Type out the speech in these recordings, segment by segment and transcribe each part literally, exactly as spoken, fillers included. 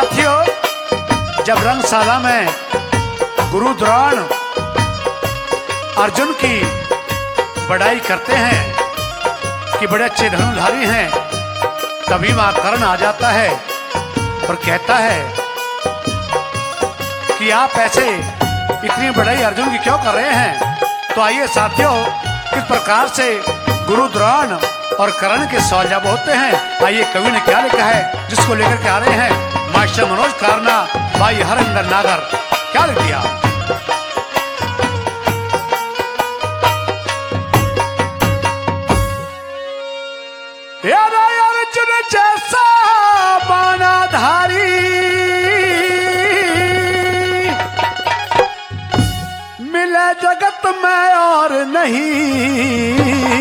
साथियों, जब रंगशाला में गुरु द्रोण अर्जुन की बड़ाई करते हैं कि बड़े अच्छे धनुर्धारी हैं, तभी वहां कर्ण आ जाता है और कहता है कि आप ऐसे इतनी बड़ाई अर्जुन की क्यों कर रहे हैं। तो आइए साथियों, किस प्रकार से गुरु द्रोण और कर्ण के सवाल जवाब होते हैं। आइए कवि ने क्या लिखा है, जिसको लेकर के आ रहे हैं मास्टर मनोज कारना भाई हरिंदर नागर। क्या लिख दिया? अर्जुन जैसा बाणाधारी मिले जगत में और नहीं।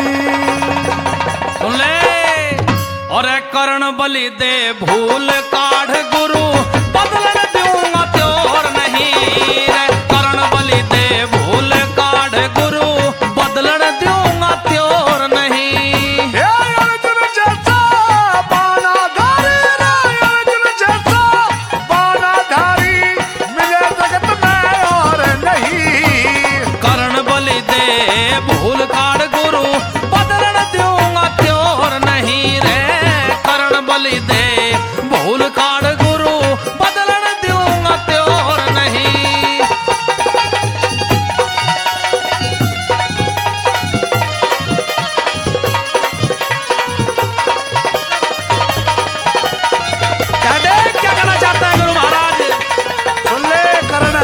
सुन ले, और कर्ण बलि दे भूल काढ़ गुरु बदलन दूंगा त्योर नहीं। रे कर्ण बलि दे भूल काढ़ गुरु बदलन दूंगा त्योर नहीं। अर्जुन जैसा बाणाधारी, अर्जुन जैसा बाणाधारी मिले जगत में और नहीं। कर्ण बलि दे भूल काढ़ गुरु बदलन दूंगा त्योर नहीं। रे कर्ण बलि दे भूल काढ़ गुरु बदलन दूंगा त्योर नहीं। क्या दे, क्या कहना चाहता है गुरु महाराज? सुन ले कर्ण,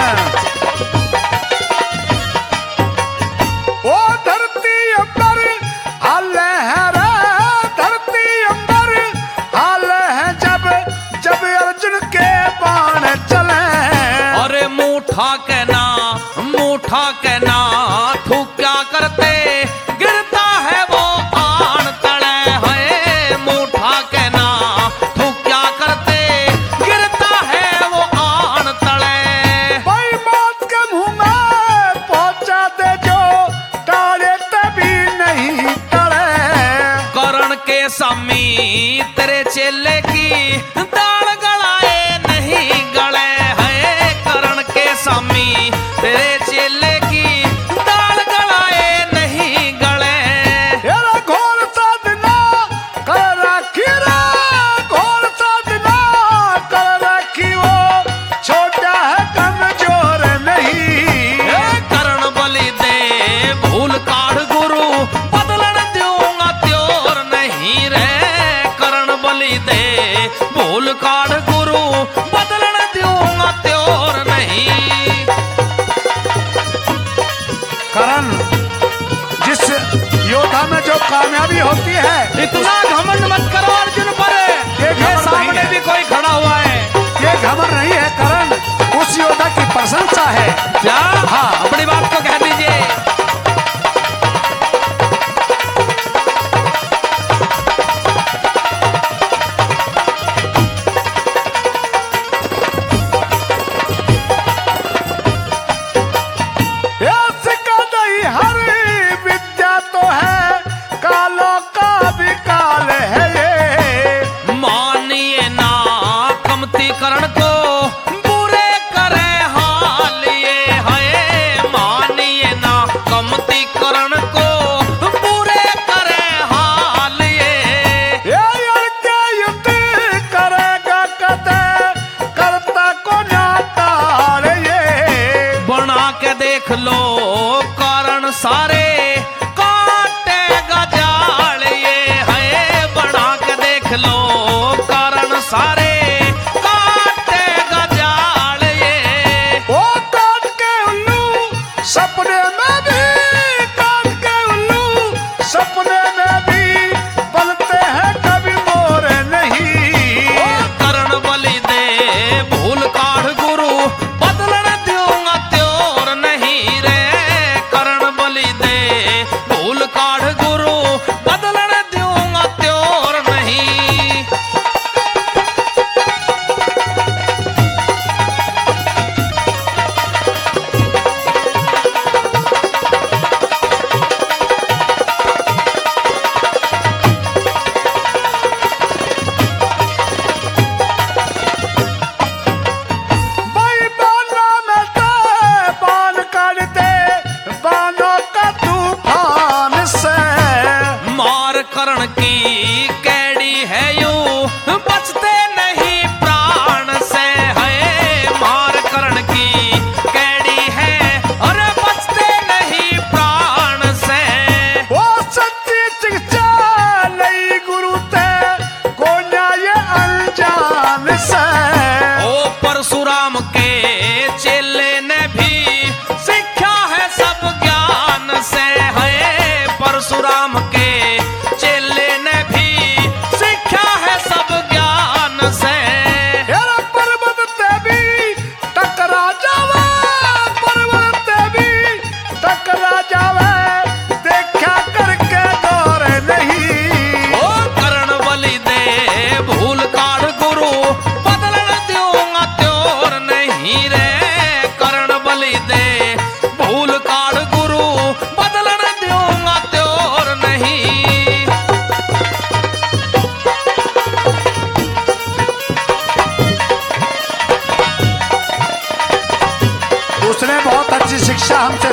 ओ धरती अंबर हाल है रे, धरती अंबर हाल है जब जब अर्जुन के बाण चले। अरे मूठा कहना, मूठा कहना तू क्या करते गिरता है वो आन तले है। मूठा कहना तू क्या करते गिरता है वो आन तले। भाई मौत के मुंह में पहुंचा दे जो टाले तभी नहीं टले। कर्ण के सामी तेरे चेले की दाल गलाए नहीं गले है। कर्ण के सामी तेरे चेले की दाल गलाए नहीं गले। तेरा घोर साधना कर राखी रे, घोर साधना कर राखी वो छोटा है कमजोर नहीं। कर्ण बलि दे भूल काढ़ गुरु बदलन दूंगा त्योर नहीं। रे कर्ण बलि दे भूल काढ़ गुरु बदलन दूंगा त्योर नहीं। कर्ण, जिस योद्धा में जो कामयाबी होती है, इतना घमंड मत करो अर्जुन पर। ये ये घमंड सामने नहीं है। भी कोई खड़ा हुआ है। ये घमंड नहीं है कर्ण, उस योद्धा की प्रशंसा है। क्या? हाँ। अपनी बात को कह दीजिए। ये सिखा दई हर विद्या तो है, कालों का भी काल है ये। मानिए ना कमती करण को बुरे करे हाल ये है। मानिए ना कमती करण को बुरे करे हाल ये। ये यार के युद्ध करेगा कदे करता को ना टाल ये। बना के देख लो कारण सारे काटेगा जाल ये है। बना के देख लो कारण सारे काटेगा जाल ये। वो काट के उल्लू सपने में भी, काट के उल्लू सपने में भी बनते हैं कभी मोर नहीं। कर्ण बलि दे भूल काढ़ गुरु बदलन दूंगा त्योर नहीं। रे कर्ण बलि दे भूल काढ़ गुरु बदलन दूंगा त्योर नहीं।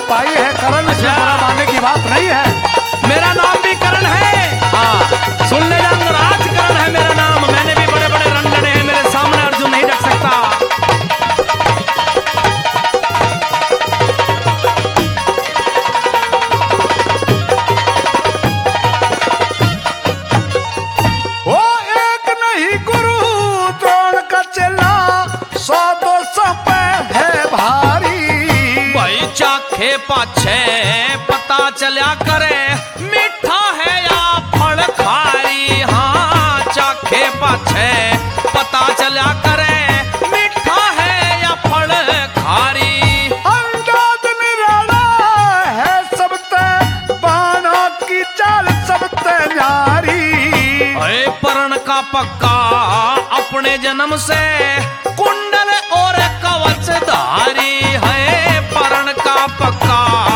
सिपाही है करण, इसमें अच्छा। बुरा मानने की बात नहीं है। मेरा नाम भी करण है। हाँ, सुन ले रंगराज करण है मेरा नाम। मैंने भी बड़े बड़े रंग लड़े हैं, मेरे सामने अर्जुन नहीं डट सकता। वो एक नहीं गुरु द्रोण का चेला, सौ दो सौ पे है भारी। भाई चाखे पाछे पता चल्या करे, मीठा है या फल खारी। हाँ, चाखे पाछे पता चल्या करे, मीठा है या फल खारी। अंदाज निराला है सबते, बाणों की चाल सबते न्यारी। अरे परण का पक्का अपने जन्म से, कुंडल और कवच धारी है। परण का पक्का